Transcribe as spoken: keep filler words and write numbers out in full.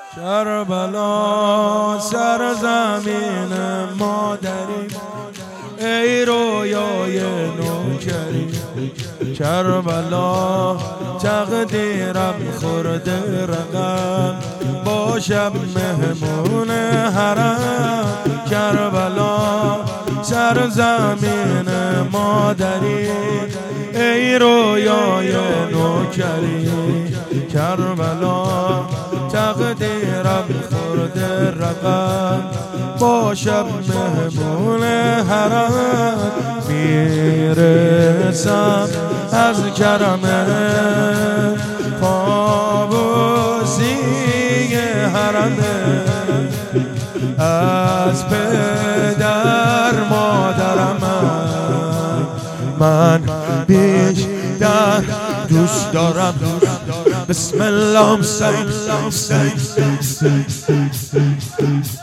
کربلا سرزمین مادری، ای رویای نوکری. کربلا تقدیرم خورده رقم، باشم مهمون حرم. کربلا سرزمین مادری، ای رویای نوکری. کربلا تقدیرم خورده رقم، باشم مهمون حرم. میرسم از کرم پابوسی حرم، از پدر مادرم من بیشتر دوست دارم. بسم الله.